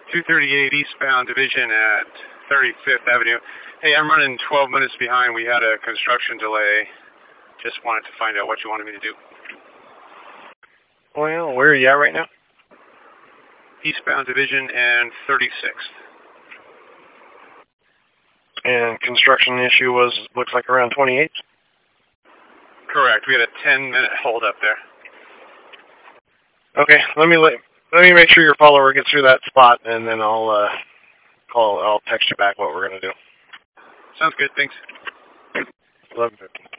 238 eastbound division at 35th Avenue. Hey, I'm running 12 minutes behind. We had a construction delay. Just wanted to find out what you wanted me to do. Well, where are you at right now? Eastbound division and 36th. And construction issue looks like around 28th? Correct. We had a 10-minute hold up there. Okay, let me make sure your follower gets through that spot, and then I'll text you back what we're gonna do. Sounds good. Thanks. 11:50.